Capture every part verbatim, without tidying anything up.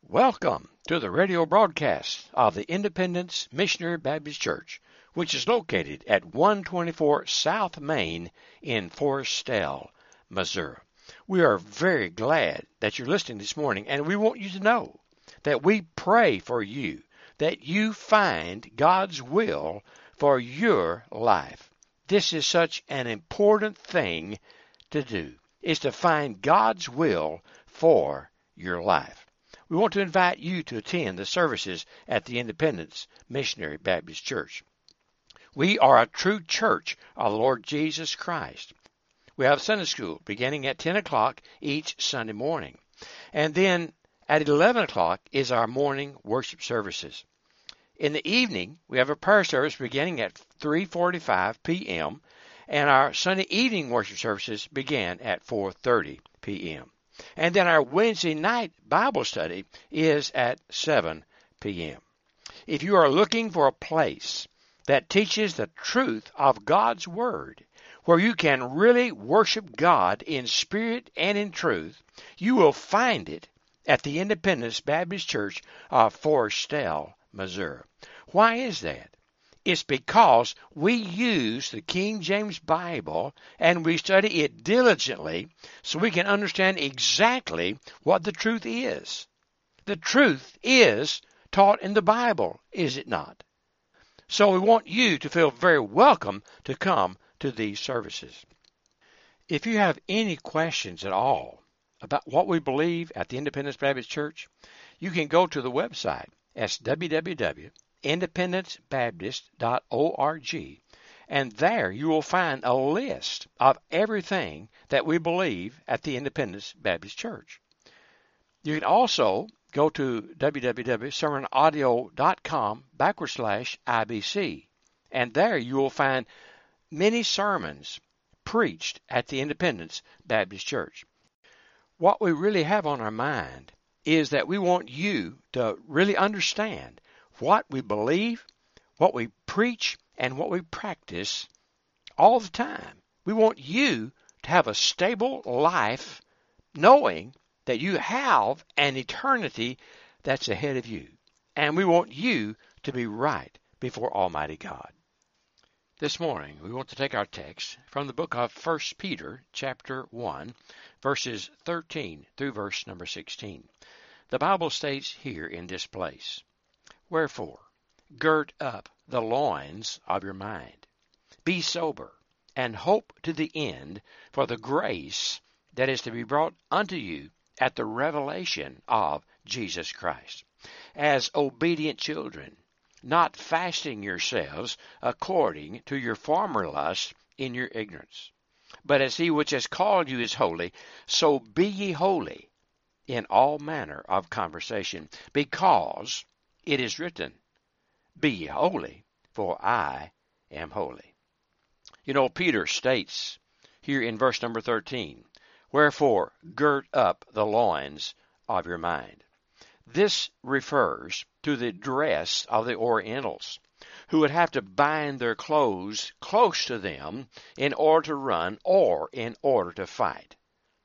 Welcome to the radio broadcast of the Independence Missionary Baptist Church, which is located at one twenty-four South Main in Forestell, Missouri. We are very glad that you're listening this morning, and we want you to know that we pray for you, that you find God's will for your life. This is such an important thing to do, is to find God's will for your life. We want to invite you to attend the services at the Independence Missionary Baptist Church. We are a true church of the Lord Jesus Christ. We have Sunday school beginning at ten o'clock each Sunday morning. And then at eleven o'clock is our morning worship services. In the evening, we have a prayer service beginning at three forty-five p.m. and our Sunday evening worship services begin at four thirty p.m. And then our Wednesday night Bible study is at seven p.m. If you are looking for a place that teaches the truth of God's Word, where you can really worship God in spirit and in truth, you will find it at the Independence Baptist Church of Forestell, Missouri. Why is that? It's because we use the King James Bible and we study it diligently so we can understand exactly what the truth is. The truth is taught in the Bible, is it not? So we want you to feel very welcome to come to these services. If you have any questions at all about what we believe at the Independence Baptist Church, you can go to the website at w w w dot independence baptist dot org, and there you will find a list of everything that we believe at the Independence Baptist Church. You can also go to w w w dot sermon audio dot com backward slash I B C, and there you will find many sermons preached at the Independence Baptist Church. What we really have on our mind is that we want you to really understand what we believe, what we preach, and what we practice all the time. We want you to have a stable life knowing that you have an eternity that's ahead of you. And we want you to be right before Almighty God. This morning, we want to take our text from the book of First Peter, chapter one, verses thirteen through verse number sixteen. The Bible states here in this place, "Wherefore, gird up the loins of your mind. Be sober, and hope to the end for the grace that is to be brought unto you at the revelation of Jesus Christ. As obedient children, not fasting yourselves according to your former lusts in your ignorance. But as he which has called you is holy, so be ye holy in all manner of conversation, because it is written, Be ye holy, for I am holy." You know, Peter states here in verse number thirteen, "Wherefore, gird up the loins of your mind." This refers to the dress of the Orientals, who would have to bind their clothes close to them in order to run or in order to fight.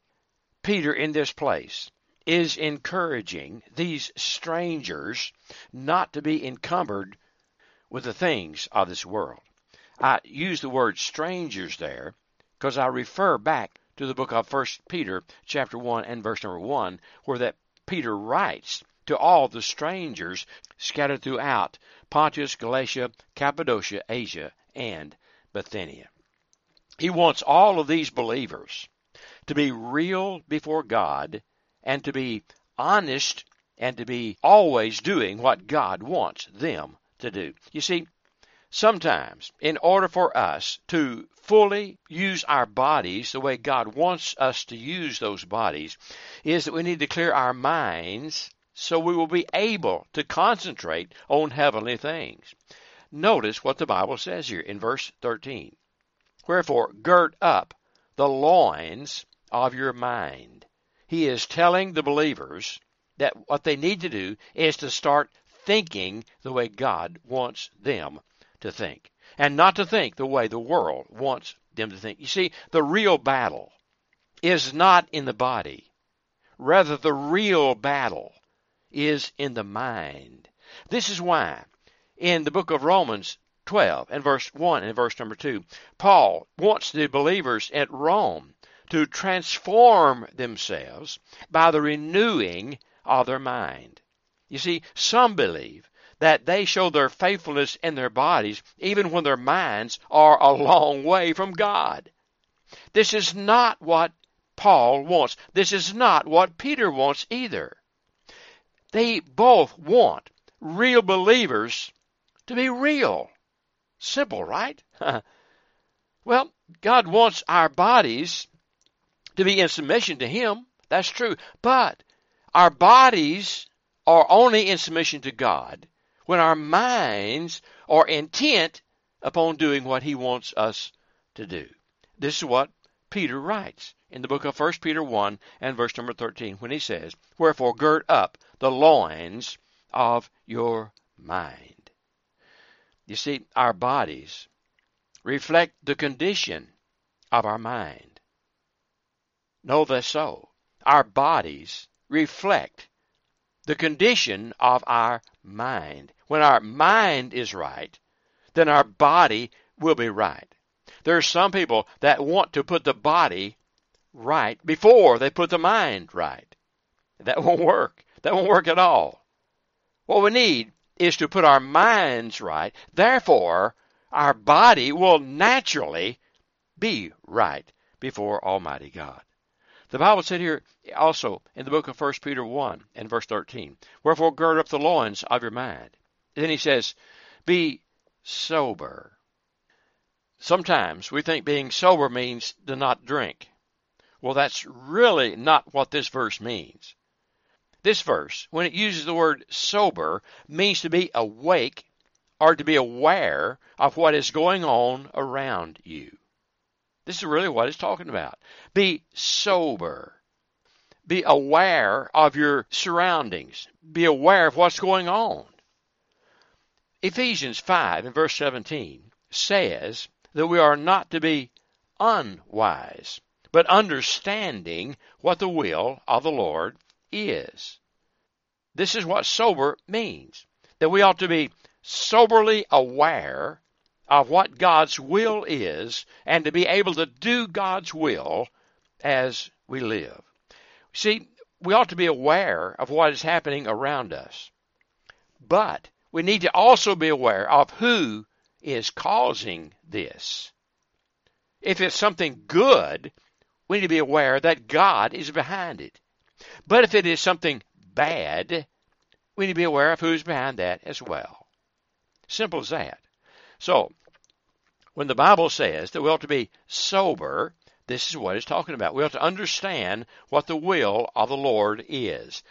Peter, in this place, is encouraging these strangers not to be encumbered with the things of this world. I use the word strangers there because I refer back to the book of First Peter chapter one and verse number one, where that Peter writes to all the strangers scattered throughout Pontus, Galatia, Cappadocia, Asia, and Bithynia. He wants all of these believers to be real before God and to be honest and to be always doing what God wants them to do. You see, sometimes in order for us to fully use our bodies the way God wants us to use those bodies is that we need to clear our minds so we will be able to concentrate on heavenly things. Notice what the Bible says here in verse thirteen. "Wherefore, gird up the loins of your mind." He is telling the believers that what they need to do is to start thinking the way God wants them to think, and not to think the way the world wants them to think. You see, the real battle is not in the body. Rather, the real battle is in the mind. This is why in the book of Romans twelve and verse one and verse number two, Paul wants the believers at Rome to transform themselves by the renewing of their mind. You see, some believe that they show their faithfulness in their bodies even when their minds are a long way from God. This is not what Paul wants. This is not what Peter wants either. They both want real believers to be real. Simple, right? Well, God wants our bodies to be in submission to Him. That's true. But our bodies are only in submission to God when our minds are intent upon doing what He wants us to do. This is what Peter writes in the book of First Peter one and verse number thirteen when he says, "Wherefore gird up the loins of your mind." You see, our bodies reflect the condition of our mind. Know this so. Our bodies reflect the condition of our mind. When our mind is right, then our body will be right. There are some people that want to put the body right before they put the mind right. That won't work. That won't work at all. What we need is to put our minds right. Therefore, our body will naturally be right before Almighty God. The Bible said here also in the book of First Peter one and verse thirteen, "Wherefore gird up the loins of your mind." And then he says, "Be sober." Sometimes we think being sober means to not drink. Well, that's really not what this verse means. This verse, when it uses the word sober, means to be awake or to be aware of what is going on around you. This is really what it's talking about. Be sober. Be aware of your surroundings. Be aware of what's going on. Ephesians five and verse seventeen says that we are not to be unwise, but understanding what the will of the Lord is. This is what sober means, that we ought to be soberly aware of what God's will is and to be able to do God's will as we live. See, we ought to be aware of what is happening around us, but we need to also be aware of who is causing this. If it's something good, we need to be aware that God is behind it. But if it is something bad, we need to be aware of who's behind that as well. Simple as that. So, when the Bible says that we ought to be sober, this is what it's talking about. We ought to understand what the will of the Lord is.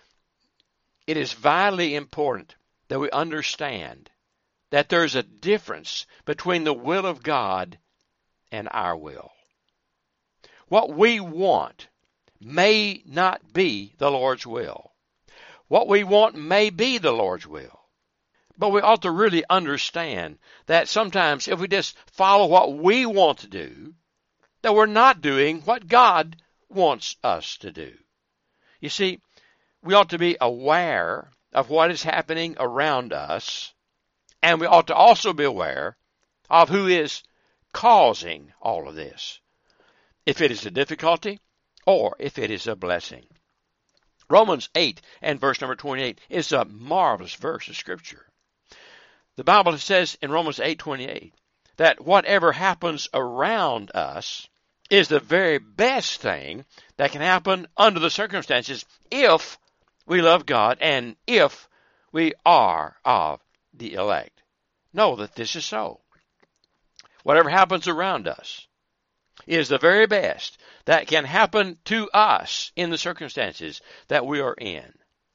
It is vitally important that we understand that there's a difference between the will of God and our will. What we want may not be the Lord's will. What we want may be the Lord's will. But we ought to really understand that sometimes if we just follow what we want to do, that we're not doing what God wants us to do. You see, we ought to be aware of what is happening around us, and we ought to also be aware of who is causing all of this, if it is a difficulty or if it is a blessing. Romans eight and verse number twenty-eight is a marvelous verse of Scripture. The Bible says in Romans eight twenty-eight that whatever happens around us is the very best thing that can happen under the circumstances if we love God and if we are of the elect. Know that this is so. Whatever happens around us is the very best that can happen to us in the circumstances that we are in.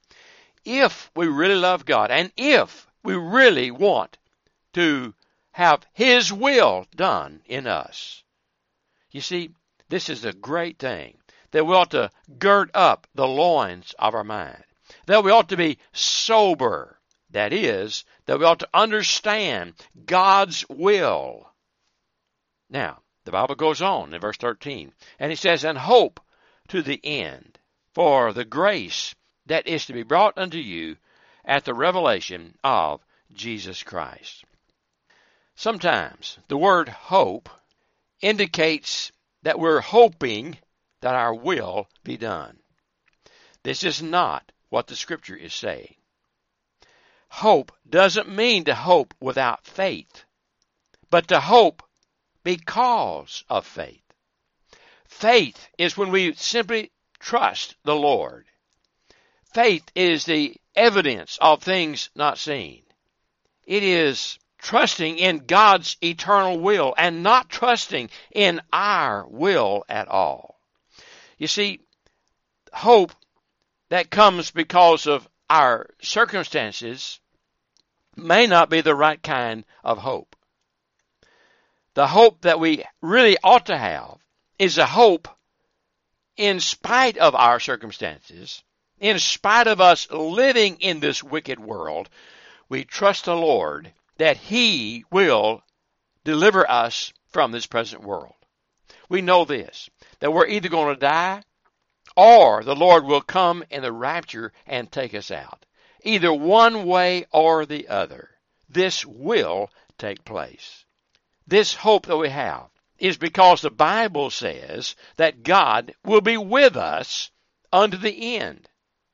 If we really love God and if we really want to have His will done in us. You see, this is a great thing, that we ought to gird up the loins of our mind, that we ought to be sober, that is, that we ought to understand God's will. Now, the Bible goes on in verse thirteen, and it says, "And hope to the end for the grace that is to be brought unto you at the revelation of Jesus Christ. Sometimes the word hope indicates that we're hoping that our will be done. This is not what the Scripture is saying. Hope doesn't mean to hope without faith, but to hope because of faith. Faith is when we simply trust the Lord. Faith is the evidence of things not seen. It is trusting in God's eternal will and not trusting in our will at all. You see, hope that comes because of our circumstances may not be the right kind of hope. The hope that we really ought to have is a hope in spite of our circumstances, in spite of us living in this wicked world. We trust the Lord that He will deliver us from this present world. We know this, that we're either going to die or the Lord will come in the rapture and take us out. Either one way or the other, this will take place. This hope that we have is because the Bible says that God will be with us unto the end.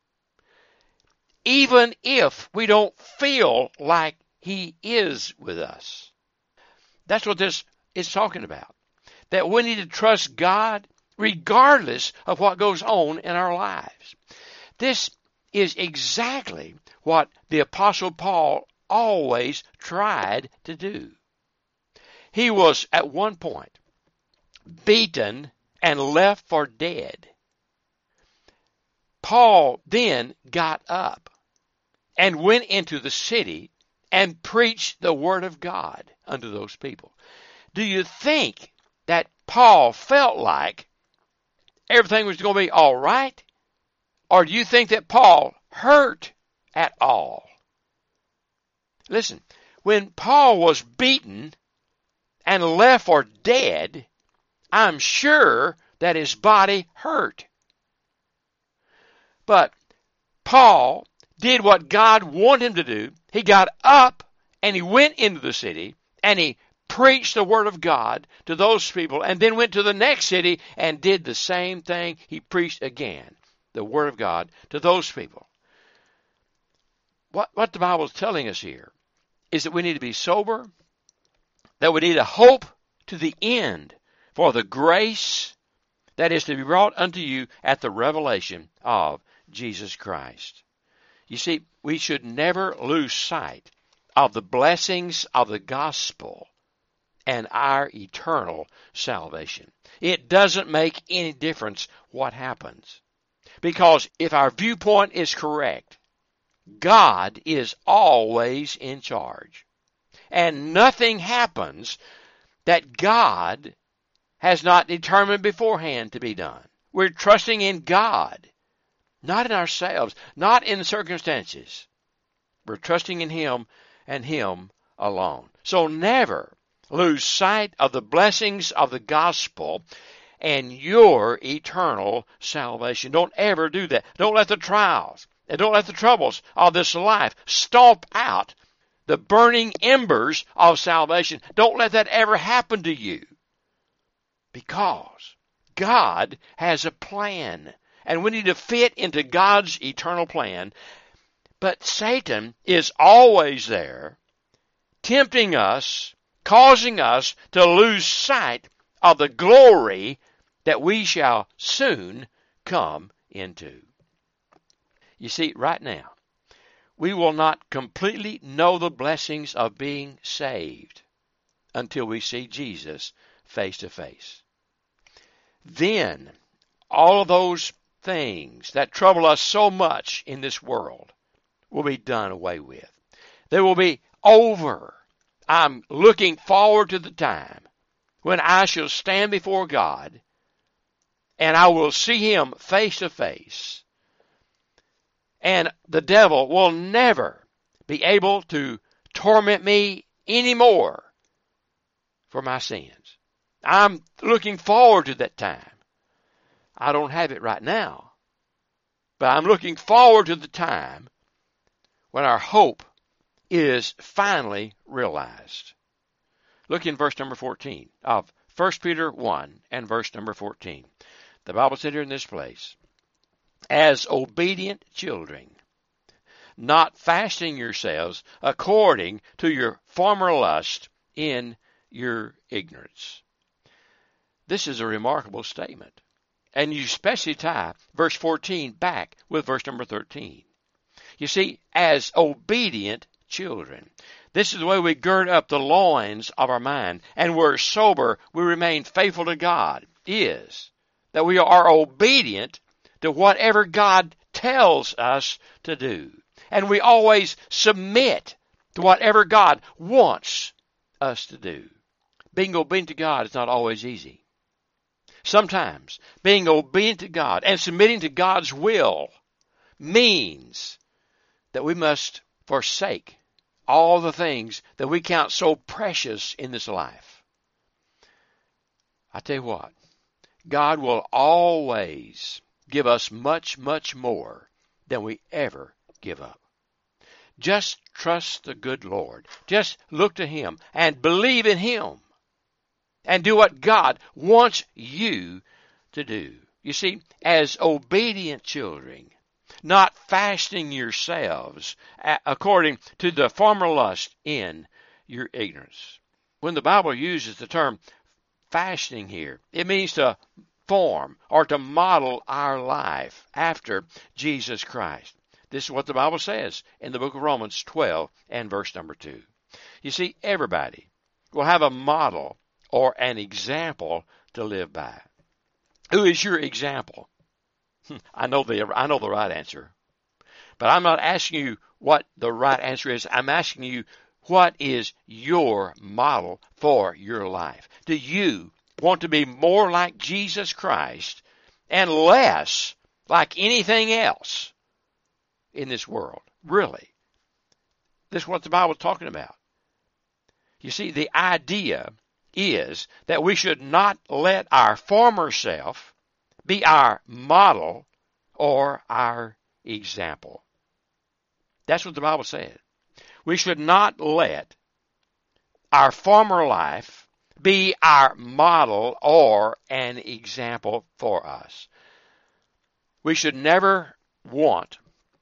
Even if we don't feel like He is with us. That's what this is talking about. That we need to trust God regardless of what goes on in our lives. This is exactly what the Apostle Paul always tried to do. He was at one point beaten and left for dead. Paul then got up and went into the city and preached the word of God unto those people. Do you think that Paul felt like everything was going to be all right? Or do you think that Paul hurt at all? Listen, when Paul was beaten and left for dead, I'm sure that his body hurt. But Paul did what God wanted him to do. He got up and he went into the city and he preached the word of God to those people, and then went to the next city and did the same thing. He preached again the word of God to those people. What, what the Bible is telling us here is that we need to be sober, that we need a hope to the end for the grace that is to be brought unto you at the revelation of Jesus Christ. You see, we should never lose sight of the blessings of the gospel and our eternal salvation. It doesn't make any difference what happens. Because if our viewpoint is correct, God is always in charge. And nothing happens that God has not determined beforehand to be done. We're trusting in God, not in ourselves, not in circumstances. We're trusting in Him and Him alone. So never lose sight of the blessings of the gospel and your eternal salvation. Don't ever do that. Don't let the trials and don't let the troubles of this life stomp out the burning embers of salvation. Don't let that ever happen to you. Because God has a plan, and we need to fit into God's eternal plan. But Satan is always there, tempting us, causing us to lose sight of the glory that we shall soon come into. You see, right now, we will not completely know the blessings of being saved until we see Jesus face to face. Then, all of those things that trouble us so much in this world will be done away with. They will be over. I'm looking forward to the time when I shall stand before God and I will see Him face to face. And the devil will never be able to torment me anymore for my sins. I'm looking forward to that time. I don't have it right now, But I'm looking forward to the time when our hope is finally realized. Look in verse number fourteen of First Peter one and verse number fourteen. The Bible said here in this place, as obedient children, not fashioning yourselves according to your former lust in your ignorance. This is a remarkable statement. And you especially tie verse fourteen back with verse number thirteen. You see, as obedient children. This is the way we gird up the loins of our mind, and we're sober, we remain faithful to God, is that we are obedient to whatever God tells us to do. And we always submit to whatever God wants us to do. Being obedient to God is not always easy. Sometimes being obedient to God and submitting to God's will means that we must forsake all the things that we count so precious in this life. I tell you what, God will always give us much, much more than we ever give up. Just trust the good Lord. Just look to Him and believe in Him. And do what God wants you to do. You see, as obedient children, not fashioning yourselves according to the former lust in your ignorance. When the Bible uses the term fashioning here, it means to form or to model our life after Jesus Christ. This is what the Bible says in the book of Romans twelve and verse number two. You see, everybody will have a model or an example to live by. Who is your example? I know the I know the right answer. But I'm not asking you what the right answer is. I'm asking you, what is your model for your life? Do you want to be more like Jesus Christ and less like anything else in this world? Really? This is what the Bible is talking about. You see, the idea is that we should not let our former self be our model or our example. That's what the Bible said. We should not let our former life be our model or an example for us. We should never want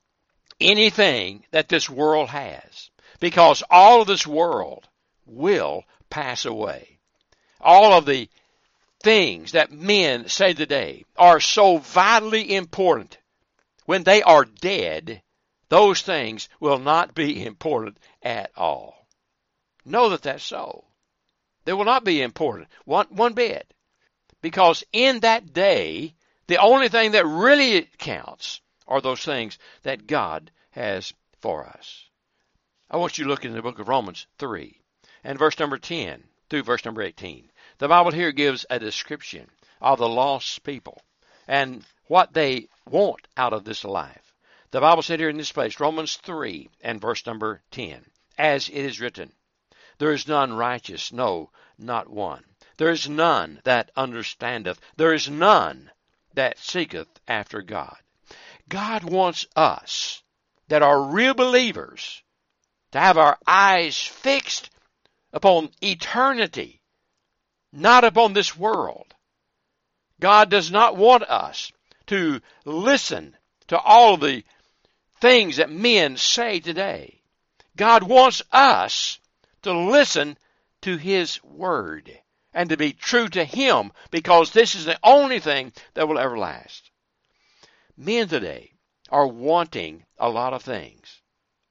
anything that this world has, because all of this world will pass away. All of the things that men say today are so vitally important. When they are dead, those things will not be important at all. Know that that's so. They will not be important one, one bit. Because in that day, the only thing that really counts are those things that God has for us. I want you to look in the book of Romans three and verse number ten through verse number eighteen. The Bible here gives a description of the lost people and what they want out of this life. The Bible said here in this place, Romans three and verse number ten, as it is written, there is none righteous, no, not one. There is none that understandeth. There is none that seeketh after God. God wants us that are real believers to have our eyes fixed upon eternity, not upon this world. God does not want us to listen to all of the things that men say today. God wants us to listen to His Word and to be true to Him, because this is the only thing that will ever last. Men today are wanting a lot of things,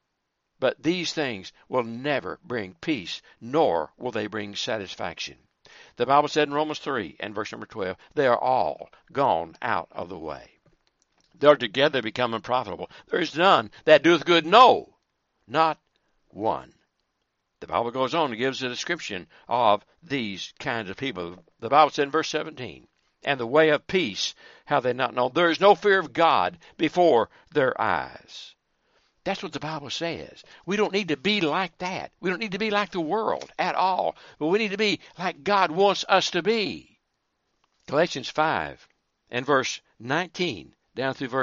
but these things will never bring peace, nor will they bring satisfaction. The Bible said in Romans three and verse number twelve, they are all gone out of the way. They are together become unprofitable. There is none that doeth good, no, not one. The Bible goes on and gives a description of these kinds of people. The Bible said in verse seventeen, and the way of peace have they not known. There is no fear of God before their eyes. That's what the Bible says. We don't need to be like that. We don't need to be like the world at all. But we need to be like God wants us to be. Galatians five and verse nineteen down through verse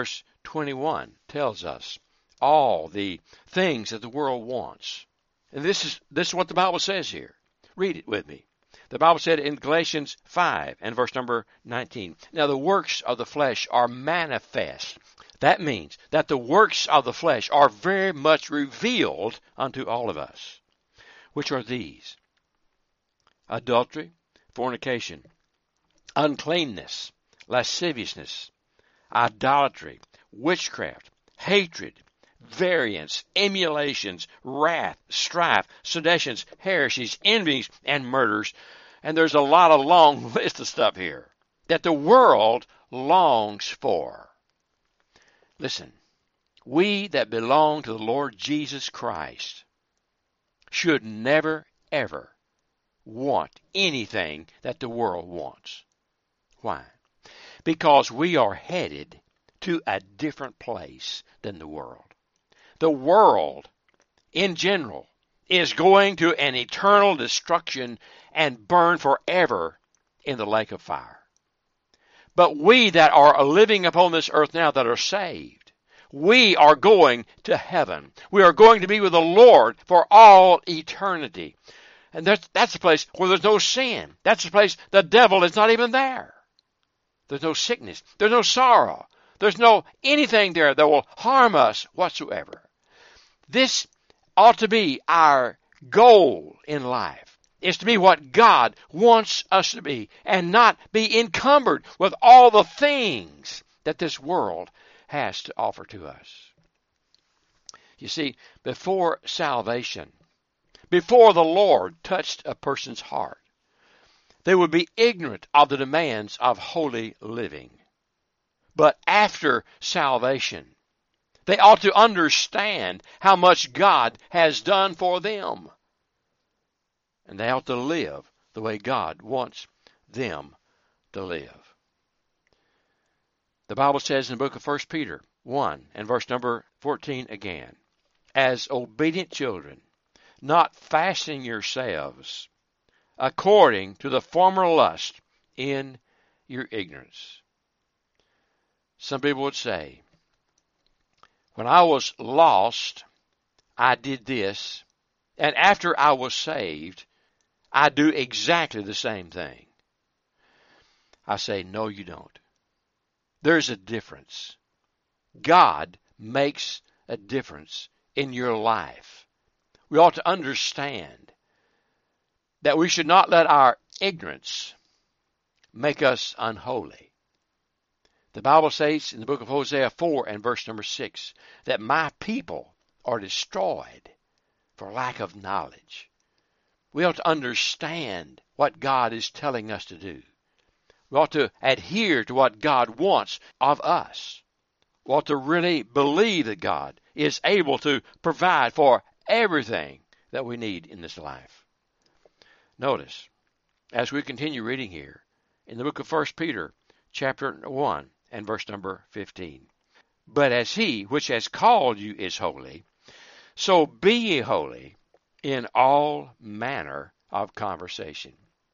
twenty-one tells us all the things that the world wants. And this is this is what the Bible says here. Read it with me. The Bible said in Galatians five and verse number nineteen, now the works of the flesh are manifest. That means that the works of the flesh are very much revealed unto all of us, which are these: adultery, fornication, uncleanness, lasciviousness, idolatry, witchcraft, hatred, variance, emulations, wrath, strife, seditions, heresies, envies, and murders. And there's a lot of long list of stuff here that the world longs for. Listen, we that belong to the Lord Jesus Christ should never, ever want anything that the world wants. Why? Because we are headed to a different place than the world. The world, in general, is going to an eternal destruction and burn forever in the lake of fire. But we that are living upon this earth now that are saved, we are going to heaven. We are going to be with the Lord for all eternity. And that's, that's a place where there's no sin. That's a place the devil is not even there. There's no sickness. There's no sorrow. There's no anything there that will harm us whatsoever. This ought to be our goal in life, is to be what God wants us to be and not be encumbered with all the things that this world has to offer to us. You see, before salvation, before the Lord touched a person's heart, they would be ignorant of the demands of holy living. But after salvation, they ought to understand how much God has done for them. And they ought to live the way God wants them to live. The Bible says in the book of First Peter one and verse number fourteen again, as obedient children, not fashioning yourselves according to the former lust in your ignorance. Some people would say, when I was lost, I did this, and after I was saved, I do exactly the same thing. I say, no, you don't. There's a difference. God makes a difference in your life. We ought to understand that we should not let our ignorance make us unholy. The Bible says in the book of Hosea four and verse number six that my people are destroyed for lack of knowledge. We ought to understand what God is telling us to do. We ought to adhere to what God wants of us. We ought to really believe that God is able to provide for everything that we need in this life. Notice, as we continue reading here, in the book of First Peter, chapter one, and verse number fifteen. But as he which has called you is holy, so be ye holy in all manner of conversation.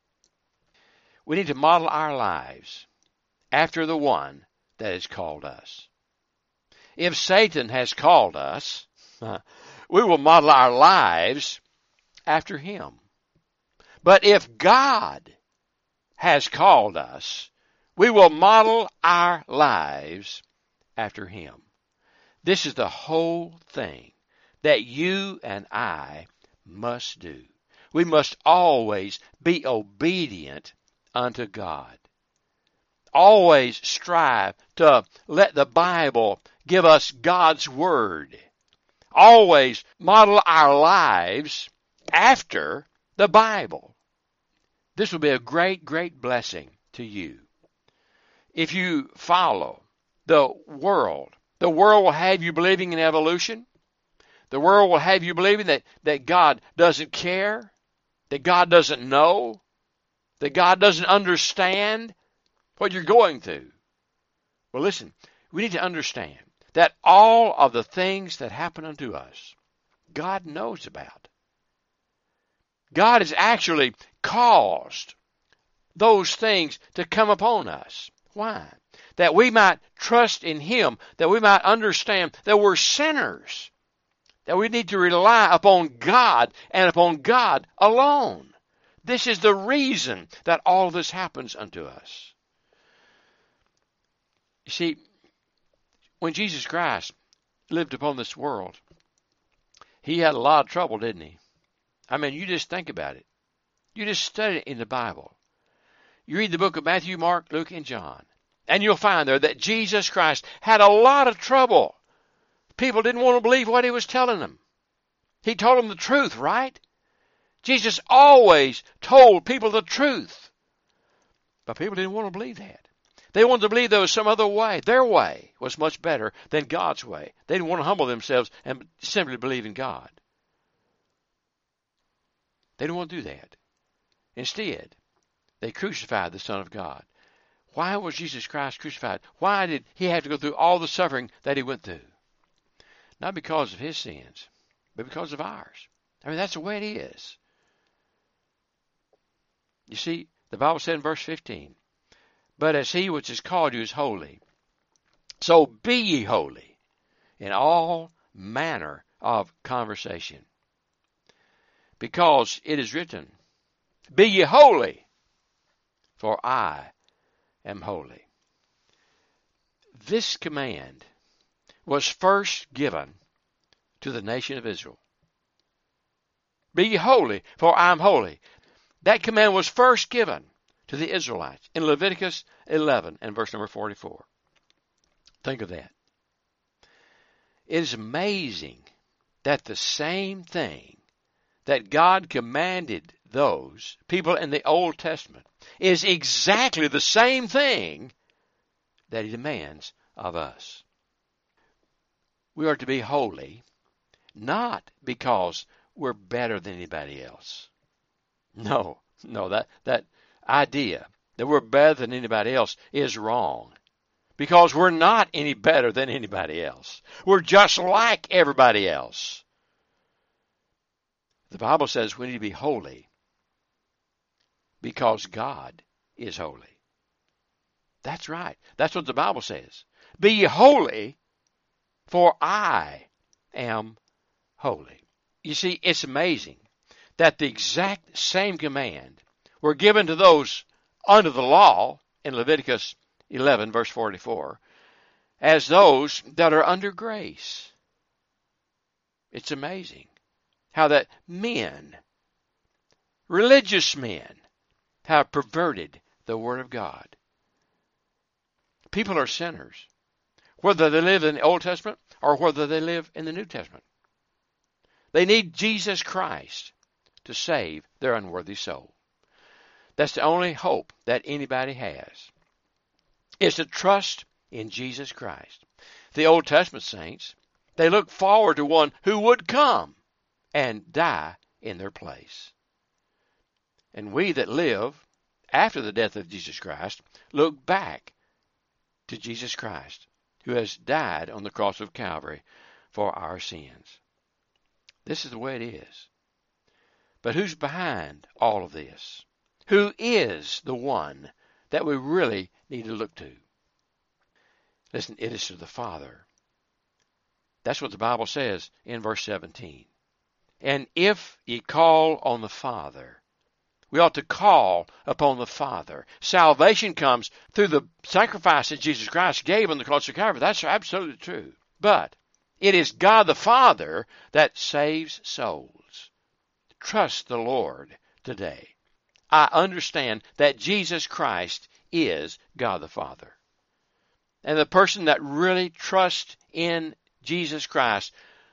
We need to model our lives after the one that has called us. If Satan has called us, we will model our lives after him. But if God has called us, we will model our lives after him. This is the whole thing that you and I must do. We must always be obedient unto God. Always strive to let the Bible give us God's Word. Always model our lives after the Bible. This will be a great, great blessing to you. If you follow the world, the world will have you believing in evolution. The world will have you believing that, that God doesn't care, that God doesn't know, that God doesn't understand what you're going through. Well, listen, we need to understand that all of the things that happen unto us, God knows about. God has actually caused those things to come upon us. Why? that we might trust in him, that we might understand that we're sinners, that we need to rely upon God and upon God alone. This is the reason that all this happens unto us. You see, when Jesus Christ lived upon this world, he had a lot of trouble, didn't he? I mean, you just think about it. You just study it in the Bible. You read the book of Matthew, Mark, Luke, and John, and you'll find there that Jesus Christ had a lot of trouble. People didn't want to believe what he was telling them. He told them the truth, right? Jesus always told people the truth. But people didn't want to believe that. They wanted to believe there was some other way. Their way was much better than God's way. They didn't want to humble themselves and simply believe in God. They didn't want to do that. Instead, they crucified the Son of God. Why was Jesus Christ crucified? Why did he have to go through all the suffering that he went through? Not because of his sins, but because of ours. I mean, that's the way it is. You see, the Bible said in verse fifteen, but as he which has called you is holy, so be ye holy in all manner of conversation. Because it is written, be ye holy, for I am holy. This command was first given to the nation of Israel. Be ye holy, for I am holy. That command was first given to the Israelites in Leviticus eleven and verse number forty-four. Think of that. It is amazing that the same thing that God commanded those people in the Old Testament is exactly the same thing that he demands of us. We are to be holy, not because we're better than anybody else. No, no, that, that idea that we're better than anybody else is wrong. Because we're not any better than anybody else. We're just like everybody else. The Bible says we need to be holy because God is holy. That's right. That's what the Bible says. Be ye holy, for I am holy. You see, it's amazing that the exact same command were given to those under the law in Leviticus eleven, verse forty-four, as those that are under grace. It's amazing how that men, religious men, have perverted the Word of God. People are sinners, whether they live in the Old Testament or whether they live in the New Testament. They need Jesus Christ to save their unworthy soul. That's the only hope that anybody has, is to trust in Jesus Christ. The Old Testament saints, they look forward to one who would come and die in their place. And we that live after the death of Jesus Christ look back to Jesus Christ, who has died on the cross of Calvary for our sins. This is the way it is. But who's behind all of this? Who is the one that we really need to look to? Listen, it is to the Father. That's what the Bible says in verse seventeen. And if ye call on the Father, we ought to call upon the Father. Salvation comes through the sacrifice that Jesus Christ gave on the cross of Calvary. That's absolutely true. But it is God the Father that saves souls. Trust the Lord today. I understand that Jesus Christ is God the Father. And the person that really trusts in Jesus Christ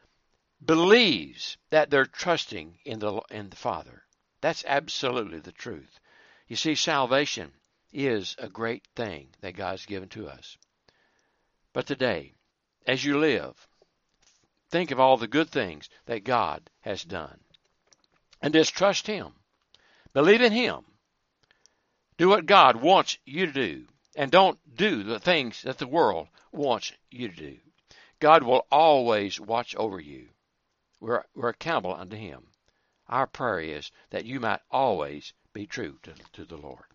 believes that they're trusting in the in the Father. That's absolutely the truth. You see, salvation is a great thing that God's given to us. But today, as you live, think of all the good things that God has done. And just trust Him. Believe in Him. Do what God wants you to do. And don't do the things that the world wants you to do. God will always watch over you. We're, we're accountable unto Him. Our prayer is that you might always be true to, to the Lord.